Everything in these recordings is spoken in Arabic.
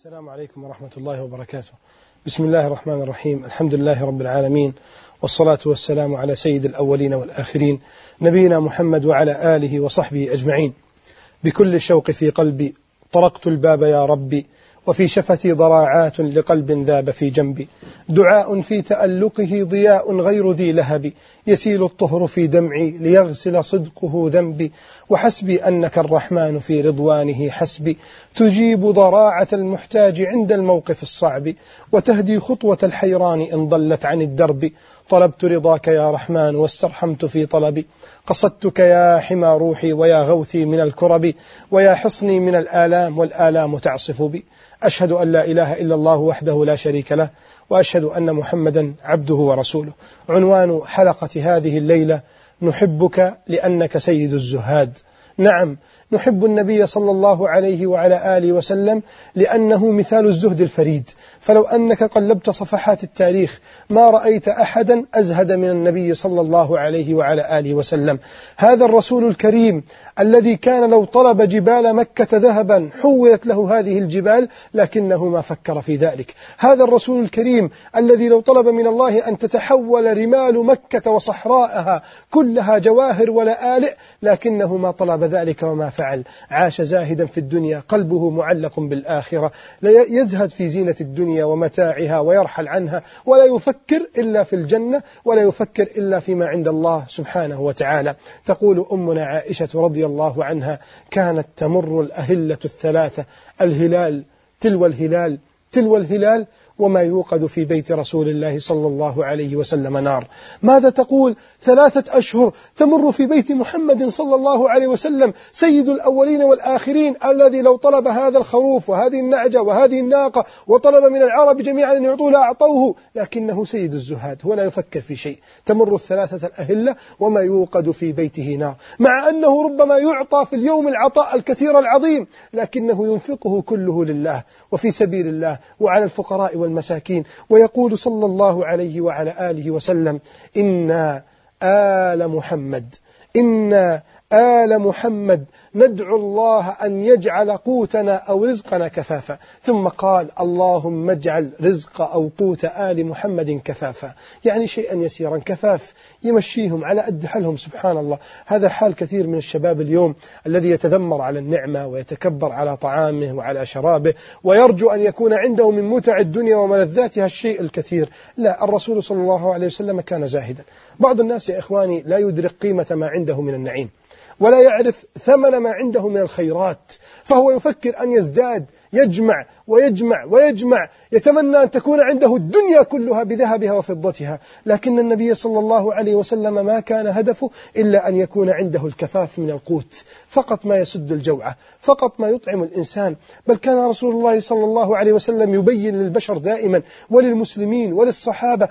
السلام عليكم ورحمة الله وبركاته. بسم الله الرحمن الرحيم. الحمد لله رب العالمين، والصلاة والسلام على سيد الأولين والآخرين نبينا محمد وعلى آله وصحبه أجمعين. بكل الشوق في قلبي طرقت الباب يا ربي، وفي شفتي ضراعات لقلب ذاب في جنبي. دعاء في تألقه ضياء غير ذي لهب، يسيل الطهر في دمعي ليغسل صدقه ذنبي. وحسبي أنك الرحمن في رضوانه حسبي، تجيب ضراعة المحتاج عند الموقف الصعب، وتهدي خطوة الحيران إن ضلت عن الدرب. طلبت رضاك يا رحمن واسترحمت في طلبي، قصدتك يا حمى روحي ويا غوثي من الكرب، ويا حصني من الآلام والآلام تعصف بي. أشهد أن لا إله إلا الله وحده لا شريك له، وأشهد أن محمدا عبده ورسوله. عنوان حلقة هذه الليلة: نحبك لأنك سيد الزهاد. نعم، نحب النبي صلى الله عليه وعلى آله وسلم لأنه مثال الزهد الفريد، فلو أنك قلبت صفحات التاريخ ما رأيت أحدا أزهد من النبي صلى الله عليه وعلى آله وسلم. هذا الرسول الكريم الذي كان لو طلب جبال مكة ذهبا حولت له هذه الجبال، لكنه ما فكر في ذلك. هذا الرسول الكريم الذي لو طلب من الله أن تتحول رمال مكة وصحراءها كلها جواهر ولآلئ، لكنه ما طلب ذلك وما فعل. عاش زاهدا في الدنيا، قلبه معلق بالآخرة، لا يزهد في زينة الدنيا ومتاعها ويرحل عنها، ولا يفكر إلا في الجنة، ولا يفكر إلا فيما عند الله سبحانه وتعالى. تقول أمنا عائشة رضي الله عنها: كانت تمر الأهلة الثلاثة، الهلال تلو الهلال تلو الهلال، وما يوقد في بيت رسول الله صلى الله عليه وسلم نار. ماذا تقول؟ 3 أشهر تمر في بيت محمد صلى الله عليه وسلم، سيد الأولين والآخرين، الذي لو طلب هذا الخروف وهذه النعجة وهذه الناقة وطلب من العرب جميعا أن يعطوه لأعطوه، لكنه سيد الزهاد، هو لا يفكر في شيء. تمر ال3 الأهلة وما يوقد في بيته نار، مع أنه ربما يعطى في اليوم العطاء الكثير العظيم، لكنه ينفقه كله لله وفي سبيل الله وعلى الفقراء والمساكين. ويقول صلى الله عليه وعلى آله وسلم: إنا آل محمد ندعو الله أن يجعل قوتنا أو رزقنا كفافا. ثم قال: اللهم اجعل رزق أو قوت آل محمد كفافا، يعني شيئا يسيرا كفاف يمشيهم على قد حالهم. سبحان الله، هذا حال كثير من الشباب اليوم الذي يتذمر على النعمة ويتكبر على طعامه وعلى شرابه، ويرجو أن يكون عنده من متع الدنيا وملذاتها الشيء الكثير. لا، الرسول صلى الله عليه وسلم كان زاهدا. بعض الناس يا إخواني لا يدرك قيمة ما عنده من النعيم، ولا يعرف ثمن ما عنده من الخيرات، فهو يفكر أن يزداد، يجمع ويجمع ويجمع، يتمنى أن تكون عنده الدنيا كلها بذهبها وفضتها. لكن النبي صلى الله عليه وسلم ما كان هدفه إلا أن يكون عنده الكفاف من القوت، فقط ما يسد الجوعة، فقط ما يطعم الإنسان. بل كان رسول الله صلى الله عليه وسلم يبين للبشر دائما وللمسلمين وللصحابة: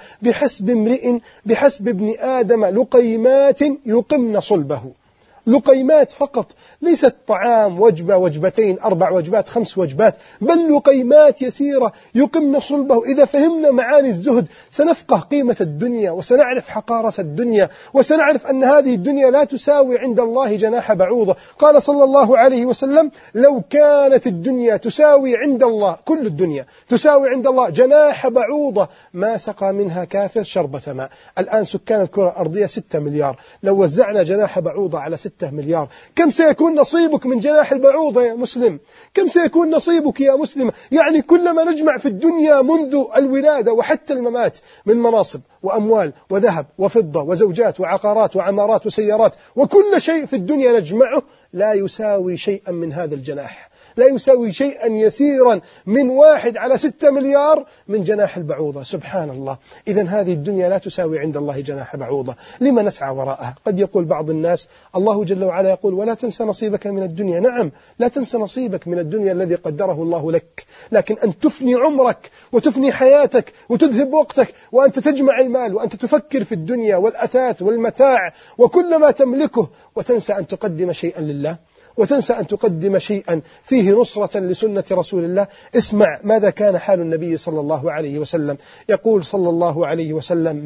بحسب ابن آدم لقيمات يقمن صلبه. لقيمات فقط، ليست طعام وجبة وجبتين 4 وجبات 5 وجبات، بل لقيمات يسيرة يقمن صلبه. إذا فهمنا معاني الزهد سنفقه قيمة الدنيا، وسنعرف حقارة الدنيا، وسنعرف أن هذه الدنيا لا تساوي عند الله جناح بعوضة. قال صلى الله عليه وسلم: لو كانت الدنيا تساوي عند الله، كل الدنيا تساوي عند الله جناح بعوضة، ما سقى منها كافر شربة ماء. الآن سكان الكرة الأرضية 6 مليار، لو وزعنا جناح بعوضة على 6 مليار، كم سيكون نصيبك من جناح البعوضة يا مسلم؟ كم سيكون نصيبك يا مسلم؟ يعني كلما نجمع في الدنيا منذ الولادة وحتى الممات من مناصب وأموال وذهب وفضة وزوجات وعقارات وعمارات وسيارات وكل شيء في الدنيا نجمعه، لا يساوي شيئا من هذا الجناح، لا يساوي شيئا يسيرا من 1 على 6 مليار من جناح البعوضة. سبحان الله. إذن هذه الدنيا لا تساوي عند الله جناح بعوضة، لما نسعى وراءها؟ قد يقول بعض الناس: الله جل وعلا يقول: ولا تنسى نصيبك من الدنيا. نعم، لا تنسى نصيبك من الدنيا الذي قدره الله لك، لكن أن تفني عمرك وتفني حياتك وتذهب وقتك وأنت تجمع المال وأنت تفكر في الدنيا والأثاث والمتاع وكل ما تملكه، وتنسى أن تقدم شيئا لله، وتنسى أن تقدم شيئا فيه نصرة لسنة رسول الله. اسمع ماذا كان حال النبي صلى الله عليه وسلم. يقول صلى الله عليه وسلم: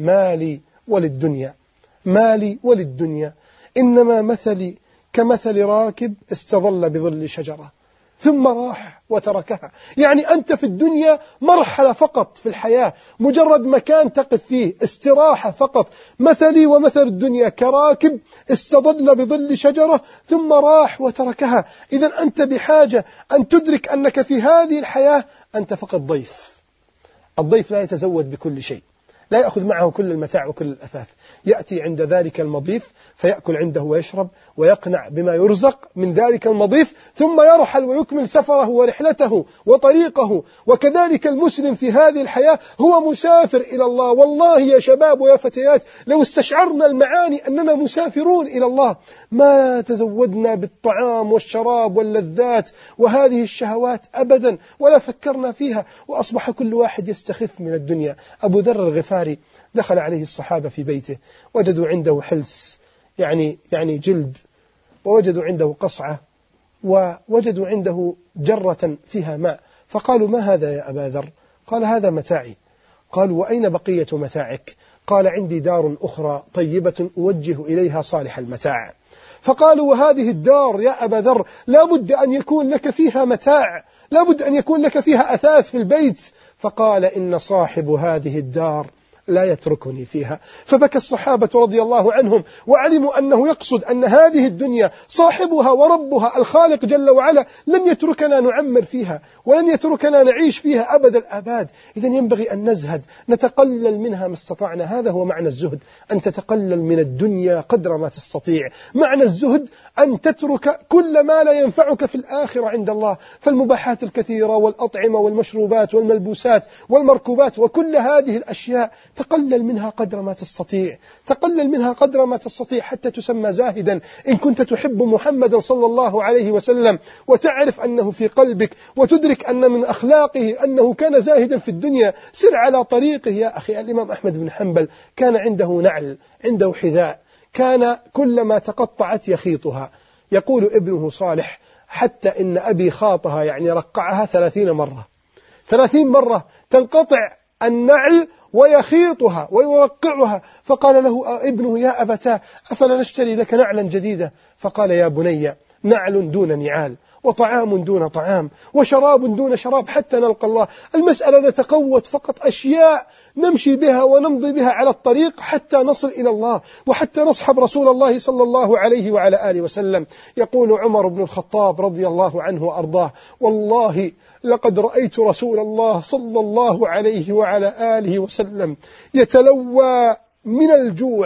مالي وللدنيا إنما مثلي كمثل راكب استظل بظل شجرة، ثم راح وتركها. يعني أنت في الدنيا مرحلة فقط في الحياة، مجرد مكان تقف فيه، استراحة فقط. مثلي ومثل الدنيا كراكب استظل بظل شجرة ثم راح وتركها. إذن أنت بحاجة أن تدرك أنك في هذه الحياة أنت فقط ضيف. الضيف لا يتزود بكل شيء، لا يأخذ معه كل المتاع وكل الأثاث. يأتي عند ذلك المضيف فيأكل عنده ويشرب ويقنع بما يرزق من ذلك المضيف، ثم يرحل ويكمل سفره ورحلته وطريقه. وكذلك المسلم في هذه الحياة هو مسافر إلى الله. والله يا شباب ويا فتيات، لو استشعرنا المعاني أننا مسافرون إلى الله ما تزودنا بالطعام والشراب واللذات وهذه الشهوات أبدا، ولا فكرنا فيها، وأصبح كل واحد يستخف من الدنيا. أبو ذر الغفاري دخل عليه الصحابة في بيته، وجدوا عنده حلس يعني جلد، ووجدوا عنده قصعة، ووجدوا عنده جرة فيها ماء. فقالوا: ما هذا يا أبا ذر؟ قال: هذا متاعي. قالوا: وأين بقية متاعك؟ قال: عندي دار أخرى طيبة أوجه إليها صالح المتاع. فقالوا: وهذه الدار يا أبا ذر لا بد أن يكون لك فيها متاع، لا بد أن يكون لك فيها أثاث في البيت. فقال: إن صاحب هذه الدار لا يتركني فيها. فبكى الصحابة رضي الله عنهم، وعلموا أنه يقصد أن هذه الدنيا صاحبها وربها الخالق جل وعلا لن يتركنا نعمر فيها، ولن يتركنا نعيش فيها أبد الآباد. إذن ينبغي أن نزهد، نتقلل منها ما استطعنا. هذا هو معنى الزهد، أن تتقلل من الدنيا قدر ما تستطيع. معنى الزهد أن تترك كل ما لا ينفعك في الآخرة عند الله، فالمباحات الكثيرة والأطعمة والمشروبات والملبوسات والمركوبات وكل هذه الأشياء تقلل منها قدر ما تستطيع، تقلل منها قدر ما تستطيع حتى تسمى زاهدا. إن كنت تحب محمدا صلى الله عليه وسلم وتعرف أنه في قلبك، وتدرك أن من أخلاقه أنه كان زاهدا في الدنيا، سر على طريقه يا أخي. الإمام أحمد بن حنبل كان عنده نعل، عنده حذاء، كان كلما تقطعت يخيطها. يقول ابنه صالح: حتى إن أبي خاطها، يعني رقعها 30 مرة، 30 مرة تنقطع النعل ويخيطها ويرقعها. فقال له ابنه: يا أبتاه، أفلا نشتري لك نعلا جديدة؟ فقال: يا بني، نعل دون نعال، وطعام دون طعام، وشراب دون شراب، حتى نلقى الله. المسألة نتقوت فقط أشياء نمشي بها ونمضي بها على الطريق حتى نصل إلى الله، وحتى نصحب رسول الله صلى الله عليه وعلى آله وسلم. يقول عمر بن الخطاب رضي الله عنه وأرضاه: والله لقد رأيت رسول الله صلى الله عليه وعلى آله وسلم يتلوى من الجوع،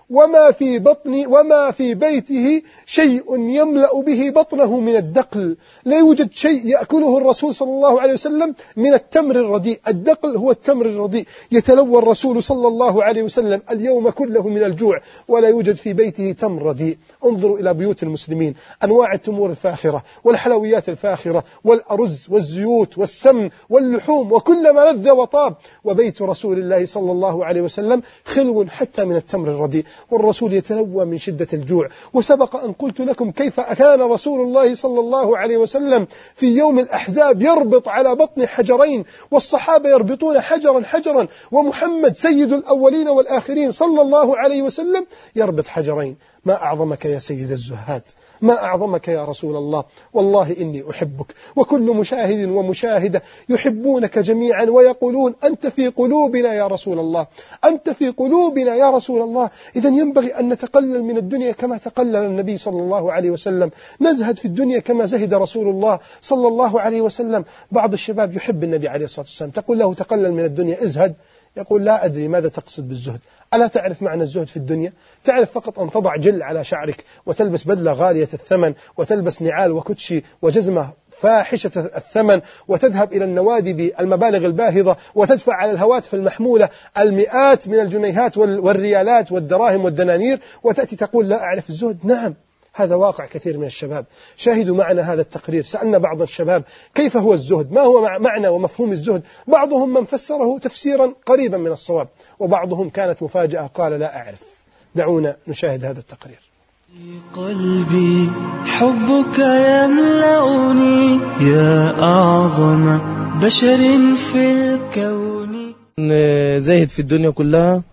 وما في بيته شيء يملأ به بطنه من الدقل. لا يوجد شيء يأكله الرسول صلى الله عليه وسلم من التمر الرديء. الدقل هو التمر الرديء. يتلوى الرسول صلى الله عليه وسلم اليوم كله من الجوع، ولا يوجد في بيته تمر رديء. انظروا إلى بيوت المسلمين، أنواع التمور الفاخرة والحلويات الفاخرة والأرز والزيوت والسمن واللحوم وكل ما لذ وطاب، وبيت رسول الله صلى الله عليه وسلم خلو حتى من التمر الرديء، والرسول يتلوى من شدة الجوع. وسبق أن قلت لكم كيف كان رسول الله صلى الله عليه وسلم في يوم الأحزاب يربط على بطن حجرين، والصحابة يربطون حجرا حجرا، ومحمد سيد الأولين والآخرين صلى الله عليه وسلم يربط حجرين. ما أعظمك يا سيد الزهاد، ما أعظمك يا رسول الله. والله إني أحبك، وكل مشاهد ومشاهدة يحبونك جميعا، ويقولون: أنت في قلوبنا يا رسول الله، أنت في قلوبنا يا رسول الله. إذن ينبغي أن نتقلل من الدنيا كما تقلل النبي صلى الله عليه وسلم، نزهد في الدنيا كما زهد رسول الله صلى الله عليه وسلم. بعض الشباب يحب النبي عليه الصلاة والسلام، تقول له: تقلل من الدنيا، ازهد. يقول: لا أدري ماذا تقصد بالزهد، ألا تعرف معنى الزهد في الدنيا؟ تعرف فقط أن تضع جل على شعرك، وتلبس بدلة غالية الثمن، وتلبس نعال وكوتشي وجزمة فاحشة الثمن، وتذهب إلى النوادي بالمبالغ الباهظة، وتدفع على الهواتف المحمولة المئات من الجنيهات والريالات والدراهم والدنانير، وتأتي تقول: لا أعرف الزهد. نعم، هذا واقع كثير من الشباب. شاهدوا معنا هذا التقرير. سألنا بعض الشباب: كيف هو الزهد؟ ما هو معنى ومفهوم الزهد؟ بعضهم من فسره تفسيرا قريبا من الصواب، وبعضهم كانت مفاجأة قال: لا أعرف. دعونا نشاهد هذا التقرير. قلبي حبك يملأني يا أعظم بشر في الكون. زاهد في الدنيا كلها،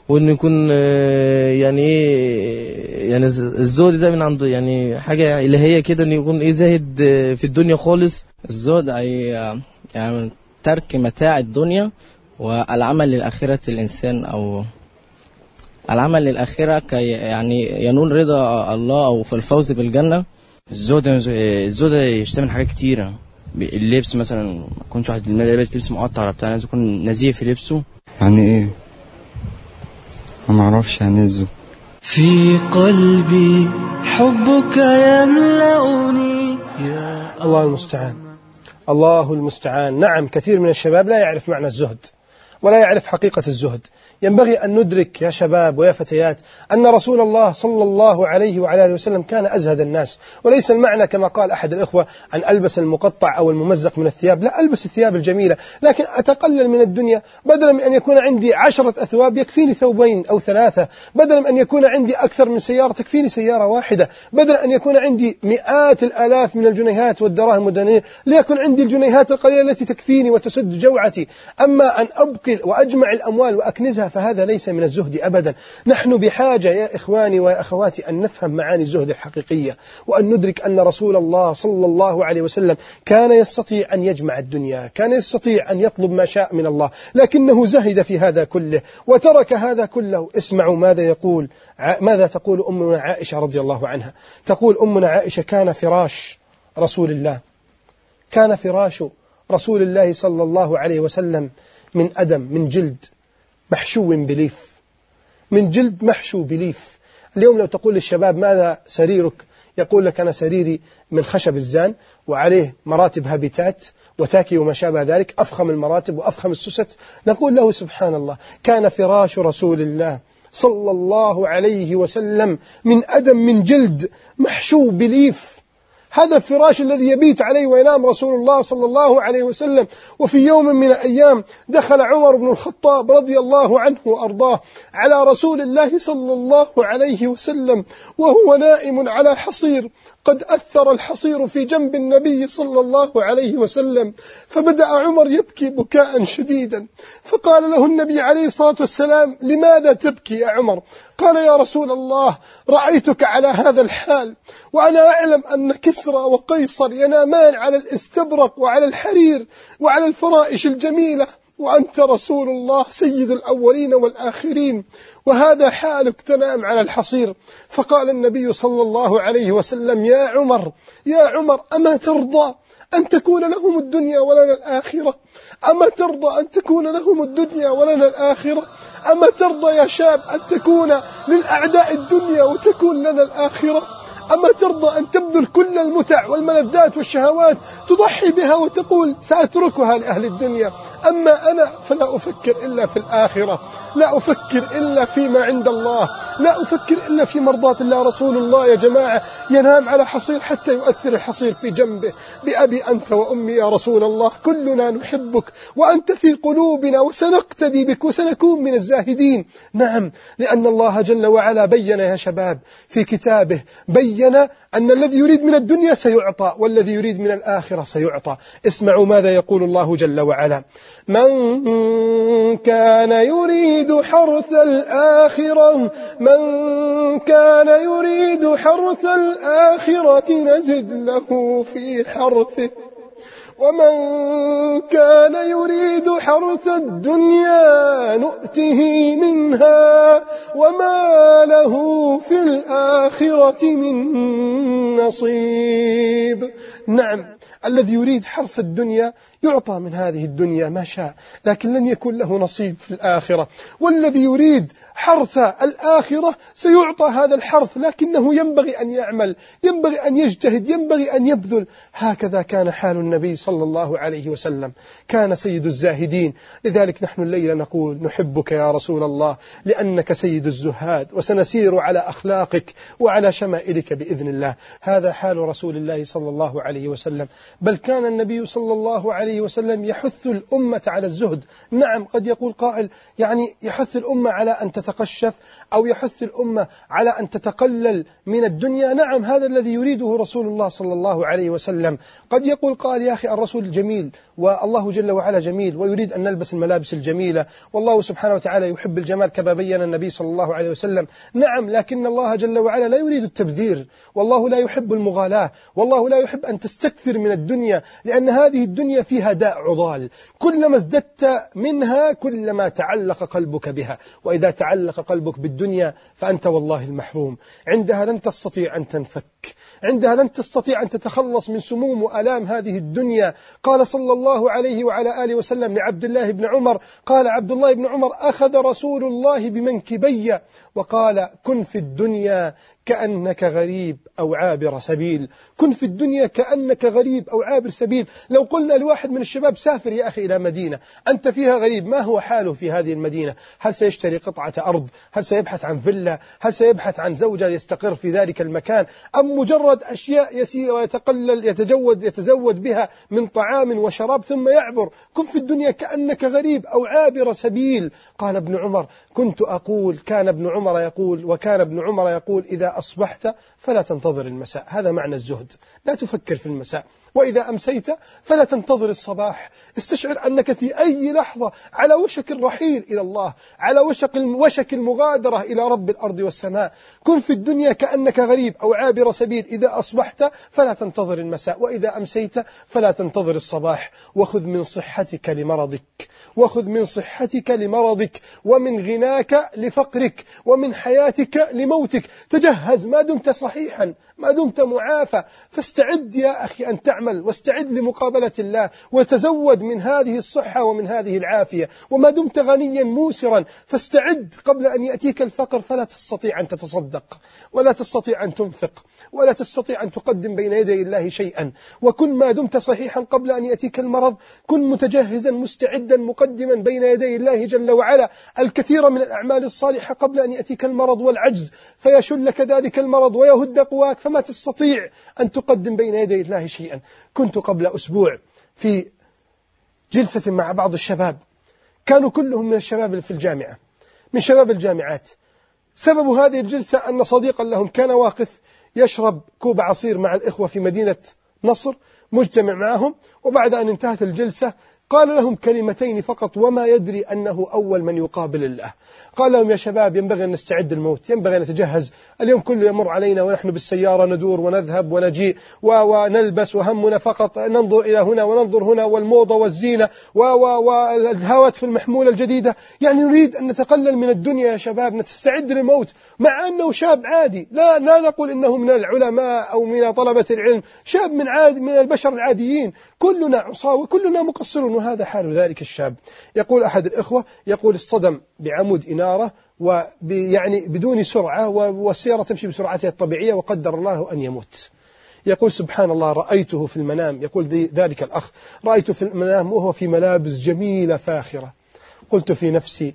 وإنه يكون يعني إيه، يعني الزهد ده من عنده، يعني حاجة إلهية كده، إنه يكون إيه زاهد في الدنيا خالص. الزهد أي يعني ترك متاع الدنيا والعمل للآخرة الإنسان، أو العمل للآخرة كي يعني ينول رضا الله أو في الفوز بالجنة. الزهد يشتمل حاجات كتيرة. اللبس مثلا، ما يكونش واحد لابس لبس مقطع ولا بتاع، لازم يكون نزيه في لبسه. يعني ايه؟ ما اعرفش يعني ايه الزهد. في قلبي حبك يملأني يا الله المستعان، الله المستعان. نعم، كثير من الشباب لا يعرف معنى الزهد ولا يعرف حقيقة الزهد. ينبغي أن ندرك يا شباب ويا فتيات أن رسول الله صلى الله عليه وعلى آله وسلم كان أزهد الناس، وليس المعنى كما قال أحد الإخوة أن ألبس المقطع أو الممزق من الثياب، لا، ألبس الثياب الجميلة، لكن أتقلل من الدنيا. بدلا من أن يكون عندي 10 أثواب يكفيني 2 أو 3، بدلا من أن يكون عندي أكثر من سيارة تكفيني سيارة واحدة، بدلا أن يكون عندي مئات الآلاف من الجنيهات والدراهم والدنانير ليكن عندي الجنيهات القليلة التي تكفيني وتسد جوعتي. أما أن أبقي وأجمع الأموال وأكنزها فهذا ليس من الزهد أبدا. نحن بحاجة يا إخواني ويا أخواتي أن نفهم معاني الزهد الحقيقية، وأن ندرك أن رسول الله صلى الله عليه وسلم كان يستطيع أن يجمع الدنيا، كان يستطيع أن يطلب ما شاء من الله، لكنه زهد في هذا كله وترك هذا كله. اسمعوا ماذا تقول أمنا عائشة رضي الله عنها. تقول أمنا عائشة: كان فراش رسول الله صلى الله عليه وسلم من أدم، من جلد محشو بليف، من جلد محشو بليف. اليوم لو تقول للشباب ماذا سريرك، يقول لك أنا سريري من خشب الزان وعليه مراتب هابيتات وتاكي وما شابه ذلك، أفخم المراتب وأفخم السست. نقول له سبحان الله، كان فراش رسول الله صلى الله عليه وسلم من أدم، من جلد محشو بليف. هذا الفراش الذي يبيت عليه وينام رسول الله صلى الله عليه وسلم. وفي يوم من الأيام دخل عمر بن الخطاب رضي الله عنه وأرضاه على رسول الله صلى الله عليه وسلم وهو نائم على حصير، قد أثر الحصير في جنب النبي صلى الله عليه وسلم، فبدأ عمر يبكي بكاء شديدا، فقال له النبي عليه الصلاة والسلام: لماذا تبكي يا عمر؟ قال: يا رسول الله، رأيتك على هذا الحال وأنا أعلم أن كسرى وقيصر ينامان على الاستبرق وعلى الحرير وعلى الفرائش الجميلة، وأنت رسول الله سيد الأولين والآخرين، وهذا حالك تنام على الحصير. فقال النبي صلى الله عليه وسلم: يا عمر، أما ترضى أن تكون لهم الدنيا ولنا الآخرة؟ أما ترضى أن تكون لهم الدنيا ولنا الآخرة؟ أما ترضى يا شاب أن تكون للأعداء الدنيا وتكون لنا الآخرة؟ أما ترضى أن تبذل كل المتع والملذات والشهوات تضحي بها وتقول سأتركها لأهل الدنيا؟ أما أنا فلا أفكر إلا في الآخرة، لا أفكر إلا فيما عند الله، لا أفكر إلا في مرضاة الله. رسول الله يا جماعة ينام على حصير حتى يؤثر الحصير في جنبه. بأبي أنت وأمي يا رسول الله، كلنا نحبك وأنت في قلوبنا وسنقتدي بك وسنكون من الزاهدين. نعم، لأن الله جل وعلا بين يا شباب في كتابه، بين أن الذي يريد من الدنيا سيعطى والذي يريد من الآخرة سيعطى. اسمعوا ماذا يقول الله جل وعلا: من كان يريد حرث الآخرة نزد له في حرثه، ومن كان يريد حرث الدنيا نؤته منها وما له في الآخرة من نصيب. نعم، الذي يريد حرث الدنيا يعطى من هذه الدنيا ما شاء، لكن لن يكون له نصيب في الآخرة. والذي يريد حرث الآخرة سيعطى هذا الحرث، لكنه ينبغي أن يعمل، ينبغي أن يجتهد، ينبغي أن يبذل. هكذا كان حال النبي صلى الله عليه وسلم، كان سيد الزاهدين. لذلك نحن الليلة نقول: نحبك يا رسول الله لأنك سيد الزهاد، وسنسير على أخلاقك وعلى شمائلك بإذن الله. هذا حال رسول الله صلى الله عليه وسلم، بل كان النبي صلى الله عليه عليه وسلم يحث الأمة على الزهد. نعم، قد يقول قائل يعني يحث الأمة على أن تتقشف أو يحث الأمة على أن تتقلل من الدنيا. نعم، هذا الذي يريده رسول الله صلى الله عليه وسلم. قد يقول قائل يا أخي الرسول جميل والله جل وعلا جميل ويريد أن نلبس الملابس الجميلة، والله سبحانه وتعالى يحب الجمال كما بين النبي صلى الله عليه وسلم. نعم، لكن الله جل وعلا لا يريد التبذير، والله لا يحب المغالاة، والله لا يحب أن تستكثر من الدنيا، لأن هذه الدنيا فيها داء عضال، كلما ازددت منها كلما تعلق قلبك بها، وإذا تعلق قلبك بالدنيا فأنت والله المحروم. عندها لن تستطيع أن تنفك، عندها لن تستطيع أن تتخلص من سموم وآلام هذه الدنيا. قال صلى الله عليه وعلى آله وسلم لعبد الله بن عمر، قال عبد الله بن عمر: أخذ رسول الله بمنكبي وقال: كن في الدنيا كأنك غريب أو عابر سبيل. كن في الدنيا كأنك غريب أو عابر سبيل. لو قلنا لواحد من الشباب سافر يا أخي إلى مدينة أنت فيها غريب، ما هو حاله في هذه المدينة؟ هل سيشتري قطعة أرض؟ هل سيبحث عن فيلا؟ هل سيبحث عن زوجة يستقر في ذلك المكان؟ أم مجرد أشياء يسيرة يتقلل يتزود بها من طعام وشراب ثم يعبر؟ كن في الدنيا كأنك غريب أو عابر سبيل. قال ابن عمر: كنت أقول، كان ابن عمر يقول إذا أصبحت فلا تنتظر المساء. هذا معنى الزهد، لا تفكر في المساء. وإذا أمسيت فلا تنتظر الصباح. استشعر أنك في أي لحظة على وشك الرحيل إلى الله، على وشك المغادرة إلى رب الأرض والسماء. كن في الدنيا كأنك غريب أو عابر سبيل. إذا أصبحت فلا تنتظر المساء، وإذا أمسيت فلا تنتظر الصباح. وخذ من صحتك لمرضك، ومن غناك لفقرك، ومن حياتك لموتك. تجهز ما دمت صحيحا، ما دمت معافى، فاستعد يا أخي أن تعمل، واستعد لمقابلة الله، وتزود من هذه الصحة ومن هذه العافية. وما دمت غنيا موسرا فاستعد قبل أن يأتيك الفقر، فلا تستطيع أن تتصدق، ولا تستطيع أن تنفق، ولا تستطيع أن تقدم بين يدي الله شيئا. وكن ما دمت صحيحا قبل أن يأتيك المرض، كن متجهزا مستعدا مقدما بين يدي الله جل وعلا الكثير من الأعمال الصالحة قبل أن يأتيك المرض والعجز فيشلك ذلك المرض ويهد قواك فما تستطيع أن تقدم بين يدي الله شيئا. كنت قبل أسبوع في جلسة مع بعض الشباب، كانوا كلهم من الشباب اللي في الجامعة، من شباب الجامعات. سبب هذه الجلسة أن صديقا لهم كان واقف يشرب كوب عصير مع الإخوة في مدينة نصر، مجتمع معهم، وبعد أن انتهت الجلسة قال لهم كلمتين فقط وما يدري أنه أول من يقابل الله. قال لهم: يا شباب، ينبغي أن نستعد الموت، ينبغي أن نتجهز. اليوم كله يمر علينا ونحن بالسيارة ندور ونذهب ونجيء ونلبس، وهمنا فقط ننظر إلى هنا وننظر هنا، والموضة والزينة والهواتف المحمولة الجديدة. يعني نريد أن نتقلل من الدنيا يا شباب، نستعد للموت، مع أنه شاب عادي، لا نقول إنه من العلماء أو من طلبة العلم، شاب من البشر العاديين، كلنا عصاوي، كلنا مقصرون، وهذا حال ذلك الشاب. يقول أحد الإخوة، يقول: اصطدم بعمود إنارة يعني بدون سرعة، والسيارة تمشي بسرعتها الطبيعية، وقدر الله أن يموت. يقول: سبحان الله، رأيته في المنام، يقول ذلك الأخ: رأيته في المنام وهو في ملابس جميلة فاخرة. قلت في نفسي: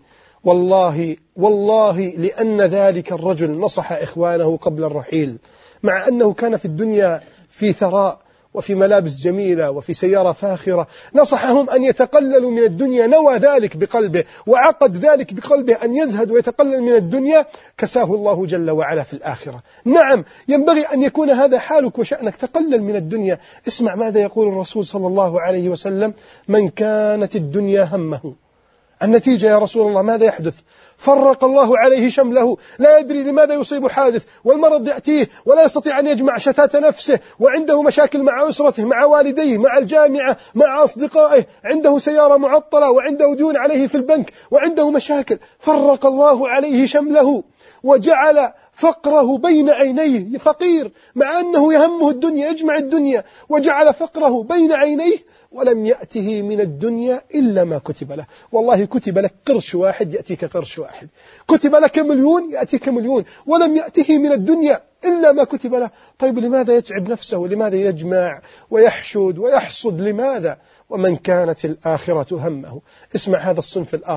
والله لأن ذلك الرجل نصح إخوانه قبل الرحيل، مع أنه كان في الدنيا في ثراء وفي ملابس جميلة وفي سيارة فاخرة، نصحهم أن يتقللوا من الدنيا، نوى ذلك بقلبه وعقد ذلك بقلبه أن يزهد ويتقلل من الدنيا، كساه الله جل وعلا في الآخرة. نعم، ينبغي أن يكون هذا حالك وشأنك، تقلل من الدنيا. اسمع ماذا يقول الرسول صلى الله عليه وسلم: من كانت الدنيا همه. النتيجة يا رسول الله ماذا يحدث؟ فرق الله عليه شمله، لا يدري لماذا يصيب حادث، والمرض يأتيه ولا يستطيع أن يجمع شتات نفسه، وعنده مشاكل مع أسرته، مع والديه، مع الجامعة، مع أصدقائه، عنده سيارة معطلة، وعنده ديون عليه في البنك، وعنده مشاكل. فرق الله عليه شمله وجعل فقره بين عينيه، فقير مع أنه يهمه الدنيا، يجمع الدنيا، وجعل فقره بين عينيه، ولم يأته من الدنيا إلا ما كتب له. والله كتب لك قرش واحد يأتيك قرش واحد، كتب لك مليون يأتيك مليون، ولم يأته من الدنيا إلا ما كتب له. طيب لماذا يتعب نفسه؟ ولماذا يجمع ويحشد ويحصد؟ لماذا؟ ومن كانت الآخرة همه. اسمع هذا الصنف الآخر،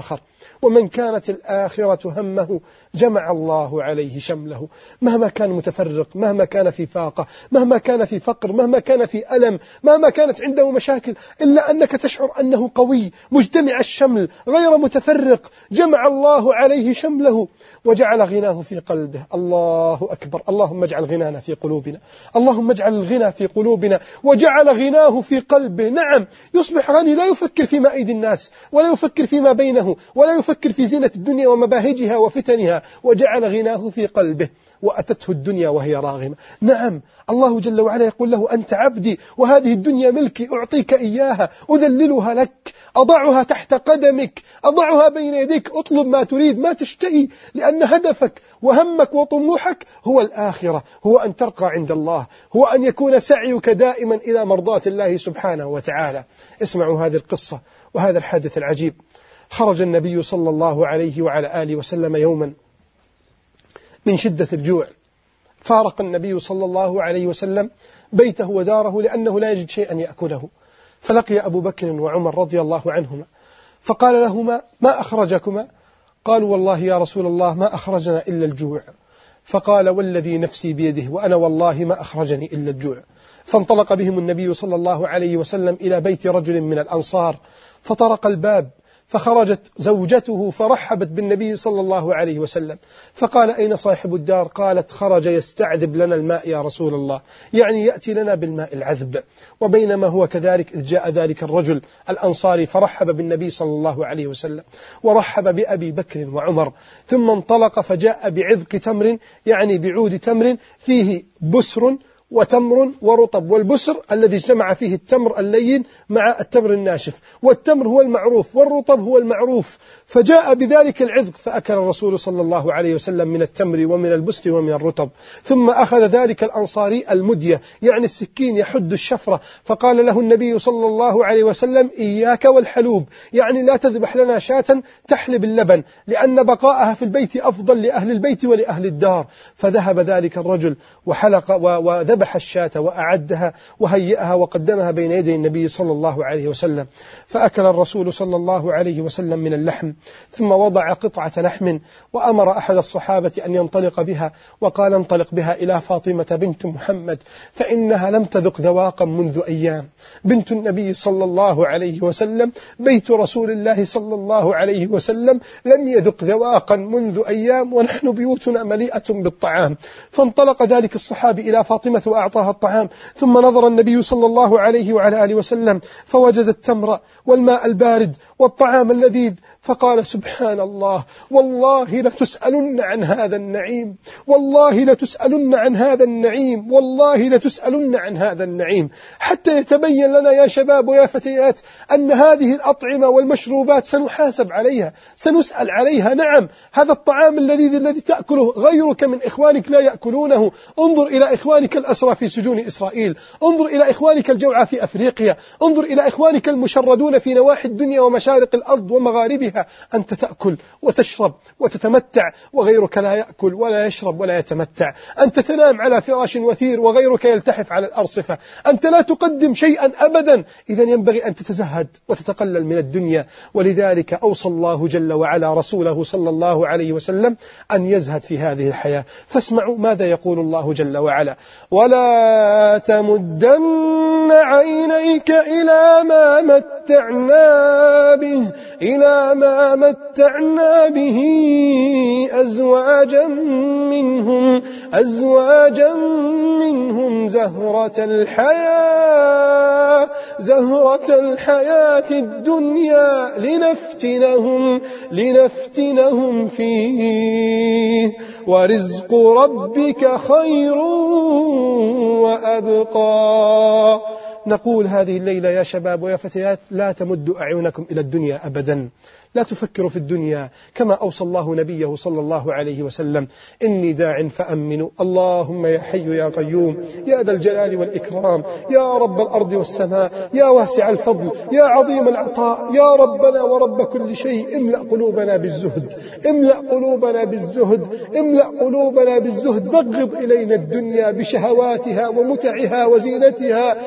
ومن كانت الآخرة همه جمع الله عليه شمله. مهما كان متفرق، مهما كان في فاقة، مهما كان في فقر، مهما كان في ألم، مهما كانت عنده مشاكل، إلا أنك تشعر أنه قوي مجتمع الشمل غير متفرق، جمع الله عليه شمله وجعل غناه في قلبه. الله أكبر. اللهم اجعل غنانا في قلوبنا، اللهم اجعل الغنى في قلوبنا. وجعل غناه في قلبه. نعم، يصبح غني لا يفكر فيما أيدي الناس، ولا يفكر فيما بينه، ولا يفكر في زينة الدنيا ومباهجها وفتنها. وجعل غناه في قلبه وأتته الدنيا وهي راغمة. نعم، الله جل وعلا يقول له: أنت عبدي وهذه الدنيا ملكي، أعطيك إياها، أذللها لك، أضعها تحت قدمك، أضعها بين يديك، أطلب ما تريد ما تشتهي، لأن هدفك وهمك وطموحك هو الآخرة، هو أن ترقى عند الله، هو أن يكون سعيك دائما إلى مرضاة الله سبحانه وتعالى. اسمعوا هذه القصة وهذا الحدث العجيب. خرج النبي صلى الله عليه وعلى آله وسلم يوما من شدة الجوع، فارق النبي صلى الله عليه وسلم بيته وداره لأنه لا يجد شيئا يأكله، فلقي أبو بكر وعمر رضي الله عنهما فقال لهما: ما أخرجكما؟ قالوا: والله يا رسول الله ما أخرجنا إلا الجوع. فقال: والذي نفسي بيده وأنا والله ما أخرجني إلا الجوع. فانطلق بهم النبي صلى الله عليه وسلم إلى بيت رجل من الأنصار، فطرق الباب، فخرجت زوجته فرحبت بالنبي صلى الله عليه وسلم، فقال: أين صاحب الدار؟ قالت: خرج يستعذب لنا الماء يا رسول الله، يعني يأتي لنا بالماء العذب. وبينما هو كذلك إذ جاء ذلك الرجل الأنصاري فرحب بالنبي صلى الله عليه وسلم، ورحب بأبي بكر وعمر، ثم انطلق فجاء بعذق تمر، يعني بعود تمر فيه بسر وتمر ورطب، والبسر الذي اجتمع فيه التمر اللين مع التمر الناشف، والتمر هو المعروف والرطب هو المعروف. فجاء بذلك العذق، فأكل الرسول صلى الله عليه وسلم من التمر ومن البسر ومن الرطب. ثم أخذ ذلك الأنصاري المدية، يعني السكين يحد الشفرة، فقال له النبي صلى الله عليه وسلم: إياك والحلوب، يعني لا تذبح لنا شاة تحلب اللبن، لأن بقاءها في البيت أفضل لأهل البيت ولأهل الدار. فذهب ذلك الرجل وحلق وذبح الشاة وأعدها وهيئها وقدمها بين يدي النبي صلى الله عليه وسلم. فأكل الرسول صلى الله عليه وسلم من اللحم، ثم وضع قطعة لحم وأمر أحد الصحابة أن ينطلق بها، وقال: انطلق بها إلى فاطمة بنت محمد، فإنها لم تذق ذواقا منذ أيام. بنت النبي صلى الله عليه وسلم، بيت رسول الله صلى الله عليه وسلم لم يذق ذواقا منذ أيام، ونحن بيوتنا مليئة بالطعام. فانطلق ذلك الصحابي إلى فاطمة وأعطاها الطعام، ثم نظر النبي صلى الله عليه وعلى آله وسلم فوجد التمر والماء البارد والطعام اللذيذ، فقال: سبحان الله، والله لتسألن عن هذا النعيم، والله لتسألن عن هذا النعيم، والله لتسألن عن هذا النعيم. حتى يتبين لنا يا شباب ويا فتيات أن هذه الأطعمة والمشروبات سنحاسب عليها، سنسأل عليها. نعم، هذا الطعام اللذيذ الذي تأكله غيرك من إخوانك لا يأكلونه. انظر إلى إخوانك الأسرى في سجون إسرائيل، انظر إلى إخوانك الجوعى في أفريقيا، انظر إلى إخوانك المشردون في نواحي الدنيا ومشارق الأرض ومغاربها. أنت تأكل وتشرب وتتمتع، وغيرك لا يأكل ولا يشرب ولا يتمتع. أنت تنام على فراش وثير وغيرك يلتحف على الأرصفة. أنت لا تقدم شيئا أبدا. إذا ينبغي أن تتزهد وتتقلل من الدنيا. ولذلك أوصى الله جل وعلا رسوله صلى الله عليه وسلم أن يزهد في هذه الحياة. فاسمعوا ماذا يقول الله جل وعلا: ولا تمدن عينيك إلى ما متعنا به أزواجا منهم زهرة الحياة الدنيا لنفتنهم فيه ورزق ربك خير وأبقى. نقول هذه الليلة يا شباب ويا فتيات: لا تمدوا أعينكم إلى الدنيا أبدا، لا تفكروا في الدنيا، كما أوصى الله نبيه صلى الله عليه وسلم: إني داع فأمنوا. اللهم يا حي يا قيوم يا ذا الجلال والإكرام، يا رب الأرض والسماء، يا واسع الفضل، يا عظيم العطاء، يا ربنا ورب كل شيء، املأ قلوبنا بالزهد، املأ قلوبنا بالزهد، املأ قلوبنا بالزهد. بغض إلينا الدنيا بشهواتها ومتعها وزينتها، حبب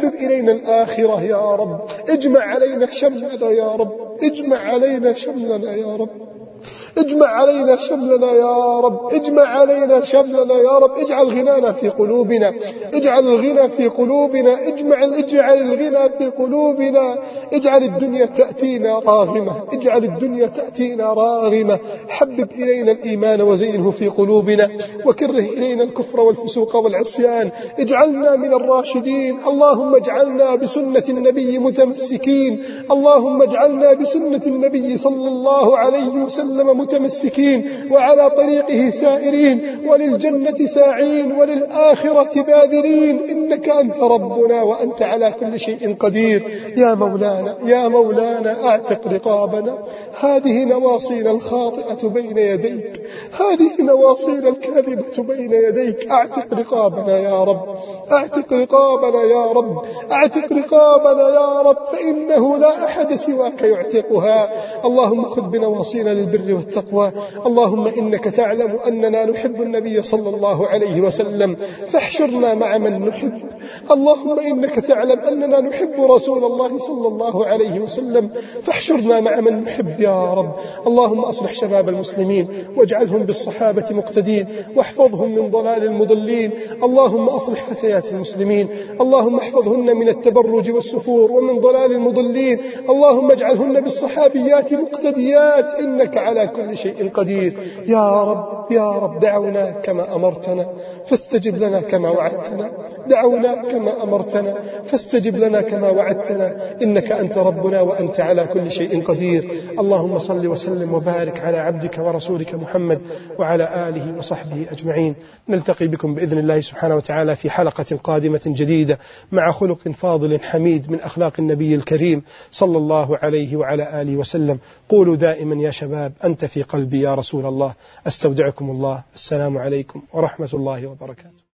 حبب إلينا الآخرة يا رب، اجمع علينا شملنا يا رب، اجمع علينا شملنا يا رب، اجمع علينا شملنا يا رب، اجمع علينا شملنا يا رب. اجعل غنانا في قلوبنا، اجعل الغنى في قلوبنا، اجعل الغنى في قلوبنا. اجعل الدنيا تأتينا راغمة، اجعل الدنيا تأتينا راغمة. حبب إلينا الإيمان وزينه في قلوبنا، وكره إلينا الكفر والفسوق والعصيان. اجعلنا من الراشدين. اللهم اجعلنا بسنة النبي متمسكين، اللهم اجعلنا بسنة النبي صلى الله عليه وسلم متمسكين، وعلى طريقه سائرين، وللجنة ساعين، وللآخرة باذلين. إنك أنت ربنا وأنت على كل شيء قدير. يا مولانا يا مولانا اعتق رقابنا. هذه نواصينا الخاطئة بين يديك، هذه نواصينا الكاذبة بين يديك. اعتق رقابنا يا رب، اعتق رقابنا يا رب، اعتق رقابنا يا رب، فإنه لا أحد سواك يعتقها. اللهم خذ بنواصينا للبر والتقوى. اللهم إنك تعلم أننا نحب النبي صلى الله عليه وسلم، فاحشرنا مع من نحب. اللهم إنك تعلم أننا نحب رسول الله صلى الله عليه وسلم، فاحشرنا مع من نحب يا رب. اللهم أصلح شباب المسلمين واجعلهم بالصحابة مقتدين، واحفظهم من ضلال المضلين. اللهم أصلح فتيات المسلمين، اللهم احفظهن من التبرج والسفور ومن ضلال المضلين. اللهم اجعلهن بالصحابيات مقتديات، إنك على كل شيء قدير. يا رب يا رب، دعوناك كما أمرتنا فاستجب لنا كما وعدتنا، دعوناك كما أمرتنا فاستجب لنا كما وعدتنا، إنك أنت ربنا وأنت على كل شيء قدير. اللهم صل وسلم وبارك على عبدك ورسولك محمد وعلى آله وصحبه أجمعين. نلتقي بكم بإذن الله سبحانه وتعالى في حلقة قادمة جديدة مع خلق فاضل حميد من أخلاق النبي الكريم صلى الله عليه وعلى آله وسلم. قولوا دائما يا شباب أنت في قلبي يا رسول الله. أستودعكم الله. السلام عليكم ورحمة الله وبركاته.